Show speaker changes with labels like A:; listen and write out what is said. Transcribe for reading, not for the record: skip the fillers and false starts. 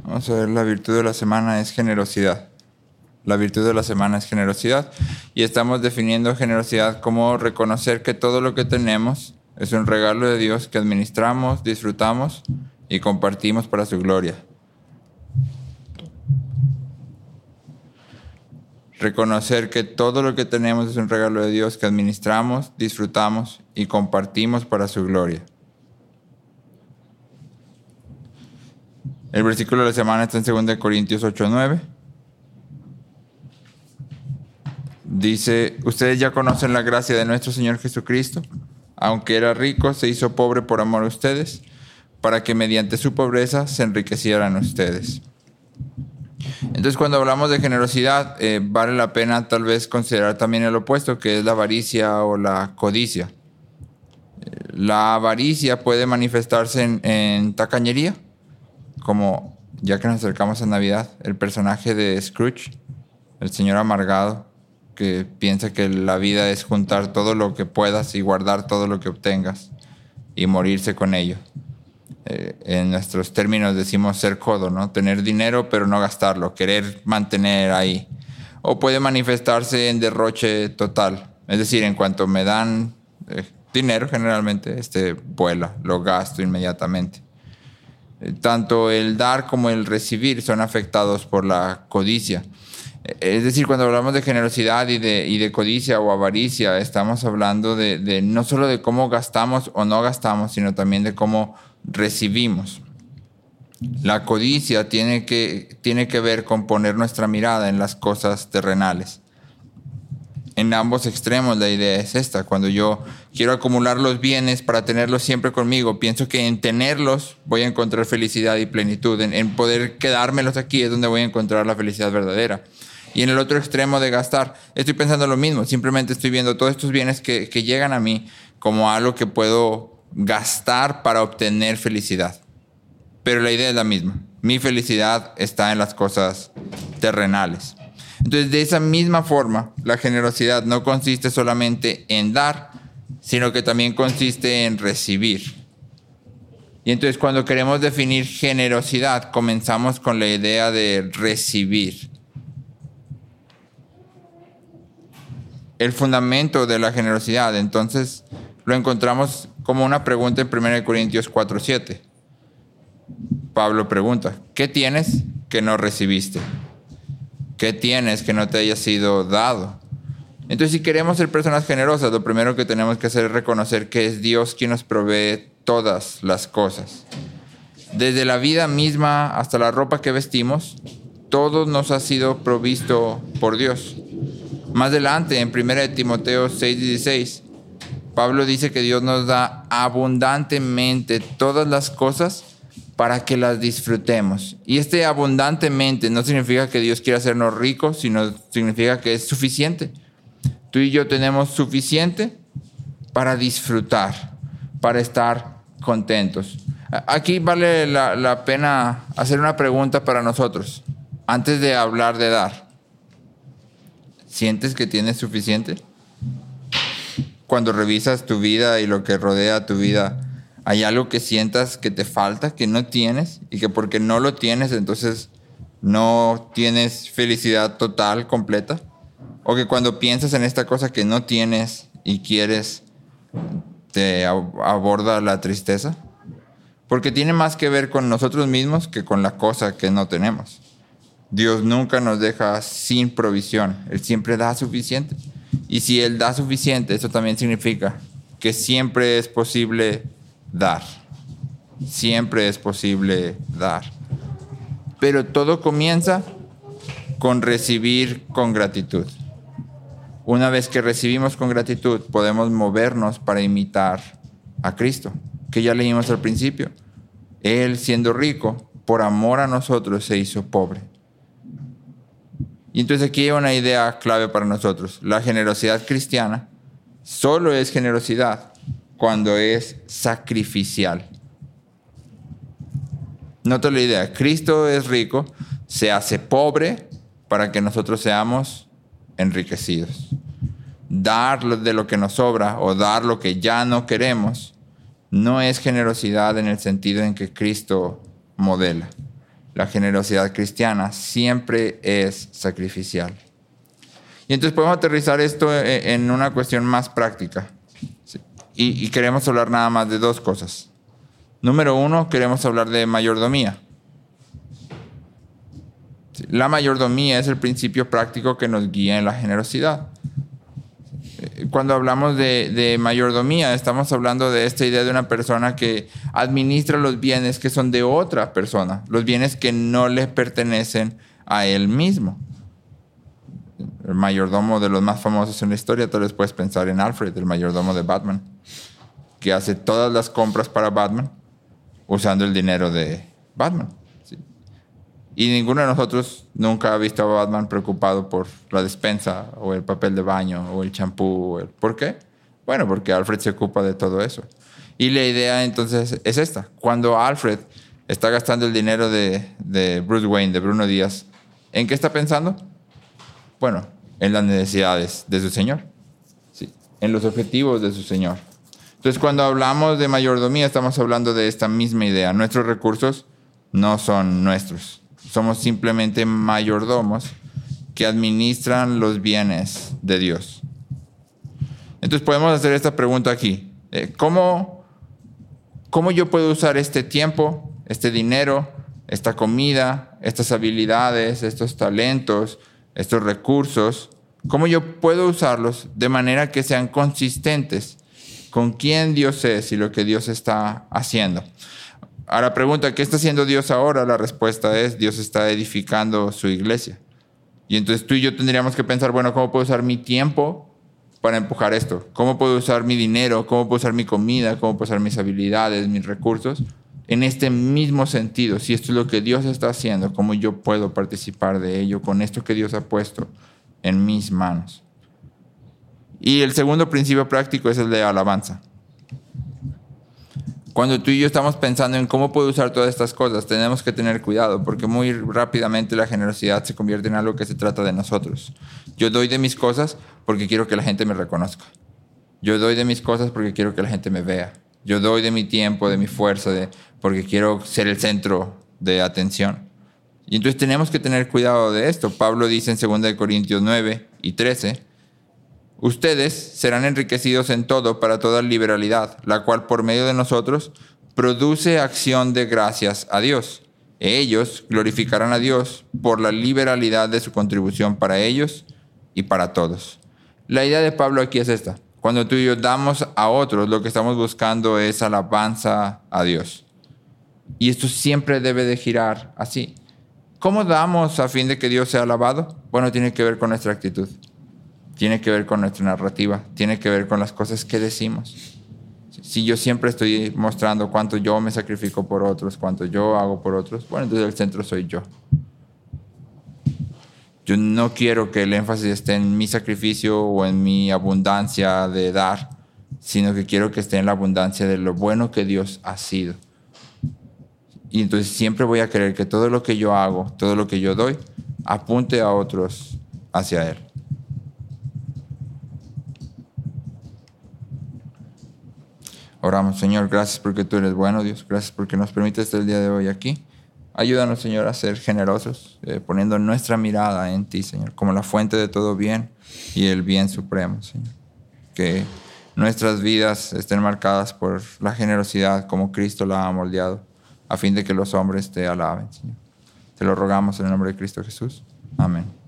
A: Vamos a ver, la virtud de la semana es generosidad. La virtud de la semana es generosidad. Y estamos definiendo generosidad como reconocer que todo lo que tenemos es un regalo de Dios que administramos, disfrutamos y compartimos para su gloria. Reconocer que todo lo que tenemos es un regalo de Dios que administramos, disfrutamos y compartimos para su gloria. El versículo de la semana está en 2 Corintios 8:9. Dice, ustedes ya conocen la gracia de nuestro Señor Jesucristo. Aunque era rico, se hizo pobre por amor a ustedes, para que mediante su pobreza se enriquecieran ustedes. Entonces, cuando hablamos de generosidad, vale la pena tal vez considerar también el opuesto, que es la avaricia o la codicia. La avaricia puede manifestarse en tacañería, como ya que nos acercamos a Navidad, el personaje de Scrooge, el señor amargado, que piensa que la vida es juntar todo lo que puedas y guardar todo lo que obtengas y morirse con ello. En nuestros términos decimos ser codo, ¿no? Tener dinero pero no gastarlo, querer mantener ahí. O puede manifestarse en derroche total, es decir, en cuanto me dan dinero generalmente, vuela, lo gasto inmediatamente. Tanto el dar como el recibir son afectados por la codicia. Es decir, cuando hablamos de generosidad y de codicia o avaricia, estamos hablando de no solo de cómo gastamos o no gastamos, sino también de cómo recibimos. La codicia tiene que ver con poner nuestra mirada en las cosas terrenales. En ambos extremos la idea es esta. Cuando yo quiero acumular los bienes para tenerlos siempre conmigo, pienso que en tenerlos voy a encontrar felicidad y plenitud. En poder quedármelos aquí es donde voy a encontrar la felicidad verdadera. Y en el otro extremo de gastar, estoy pensando lo mismo. Simplemente estoy viendo todos estos bienes que llegan a mí como algo que puedo gastar para obtener felicidad. Pero la idea es la misma. Mi felicidad está en las cosas terrenales. Entonces, de esa misma forma, la generosidad no consiste solamente en dar, sino que también consiste en recibir. Y entonces, cuando queremos definir generosidad, comenzamos con la idea de recibir. El fundamento de la generosidad, entonces, lo encontramos como una pregunta en 1 Corintios 4:7. Pablo pregunta, ¿qué tienes que no recibiste? ¿Qué tienes que no te haya sido dado? Entonces, si queremos ser personas generosas, lo primero que tenemos que hacer es reconocer que es Dios quien nos provee todas las cosas. Desde la vida misma hasta la ropa que vestimos, todo nos ha sido provisto por Dios. Más adelante, en 1 Timoteo 6:16, Pablo dice que Dios nos da abundantemente todas las cosas para que las disfrutemos. Y abundantemente no significa que Dios quiera hacernos ricos, sino significa que es suficiente. Tú y yo tenemos suficiente para disfrutar, para estar contentos. Aquí vale la pena hacer una pregunta para nosotros, antes de hablar de dar. ¿Sientes que tienes suficiente? Cuando revisas tu vida y lo que rodea tu vida, ¿hay algo que sientas que te falta, que no tienes? Y que porque no lo tienes, entonces no tienes felicidad total, completa. O que cuando piensas en esta cosa que no tienes y quieres, te aborda la tristeza. Porque tiene más que ver con nosotros mismos que con la cosa que no tenemos. Dios nunca nos deja sin provisión. Él siempre da suficiente. Y si Él da suficiente, eso también significa que siempre es posible dar. Siempre es posible dar. Pero todo comienza con recibir con gratitud. Una vez que recibimos con gratitud, podemos movernos para imitar a Cristo, que ya leímos al principio. Él, siendo rico, por amor a nosotros se hizo pobre. Y entonces aquí hay una idea clave para nosotros. La generosidad cristiana solo es generosidad cuando es sacrificial. Nota la idea. Cristo es rico, se hace pobre para que nosotros seamos enriquecidos. Dar de lo que nos sobra o dar lo que ya no queremos no es generosidad en el sentido en que Cristo modela. La generosidad cristiana siempre es sacrificial. Y entonces podemos aterrizar esto en una cuestión más práctica. ¿Sí? Y queremos hablar nada más de dos cosas. Número uno, queremos hablar de mayordomía. ¿Sí? La mayordomía es el principio práctico que nos guía en la generosidad. Cuando hablamos de mayordomía, estamos hablando de esta idea de una persona que administra los bienes que son de otra persona, los bienes que no le pertenecen a él mismo. El mayordomo de los más famosos en la historia, tal vez puedes pensar en Alfred, el mayordomo de Batman, que hace todas las compras para Batman usando el dinero de Batman. ¿Sí? Y ninguno de nosotros nunca ha visto a Batman preocupado por la despensa o el papel de baño o el champú. ¿Por qué? Bueno, porque Alfred se ocupa de todo eso. Y la idea entonces es esta. Cuando Alfred está gastando el dinero de Bruce Wayne, de Bruno Díaz, ¿en qué está pensando? Bueno, en las necesidades de su señor. Sí, en los objetivos de su señor. Entonces, cuando hablamos de mayordomía, estamos hablando de esta misma idea. Nuestros recursos no son nuestros. Somos simplemente mayordomos que administran los bienes de Dios. Entonces podemos hacer esta pregunta aquí. ¿Cómo yo puedo usar este tiempo, este dinero, esta comida, estas habilidades, estos talentos, estos recursos? ¿Cómo yo puedo usarlos de manera que sean consistentes con quién Dios es y lo que Dios está haciendo? A la pregunta, ¿qué está haciendo Dios ahora? La respuesta es, Dios está edificando su iglesia. Y entonces tú y yo tendríamos que pensar, bueno, ¿cómo puedo usar mi tiempo para empujar esto? ¿Cómo puedo usar mi dinero? ¿Cómo puedo usar mi comida? ¿Cómo puedo usar mis habilidades, mis recursos? En este mismo sentido, si esto es lo que Dios está haciendo, ¿cómo yo puedo participar de ello con esto que Dios ha puesto en mis manos? Y el segundo principio práctico es el de alabanza. Cuando tú y yo estamos pensando en cómo puedo usar todas estas cosas, tenemos que tener cuidado porque muy rápidamente la generosidad se convierte en algo que se trata de nosotros. Yo doy de mis cosas porque quiero que la gente me reconozca. Yo doy de mis cosas porque quiero que la gente me vea. Yo doy de mi tiempo, de mi fuerza, porque quiero ser el centro de atención. Y entonces tenemos que tener cuidado de esto. Pablo dice en 2 Corintios 9:13, ustedes serán enriquecidos en todo para toda liberalidad, la cual por medio de nosotros produce acción de gracias a Dios. Ellos glorificarán a Dios por la liberalidad de su contribución para ellos y para todos. La idea de Pablo aquí es esta. Cuando tú y yo damos a otros, lo que estamos buscando es alabanza a Dios. Y esto siempre debe de girar así. ¿Cómo damos a fin de que Dios sea alabado? Bueno, tiene que ver con nuestra actitud. Tiene que ver con nuestra narrativa, tiene que ver con las cosas que decimos. Si yo siempre estoy mostrando cuánto yo me sacrifico por otros, cuánto yo hago por otros, bueno, entonces el centro soy yo. Yo no quiero que el énfasis esté en mi sacrificio o en mi abundancia de dar, sino que quiero que esté en la abundancia de lo bueno que Dios ha sido. Y entonces siempre voy a querer que todo lo que yo hago, todo lo que yo doy, apunte a otros hacia Él. Oramos, Señor, gracias porque tú eres bueno, Dios. Gracias porque nos permites estar el día de hoy aquí. Ayúdanos, Señor, a ser generosos, poniendo nuestra mirada en ti, Señor, como la fuente de todo bien y el bien supremo, Señor. Que nuestras vidas estén marcadas por la generosidad como Cristo la ha moldeado, a fin de que los hombres te alaben, Señor. Te lo rogamos en el nombre de Cristo Jesús. Amén.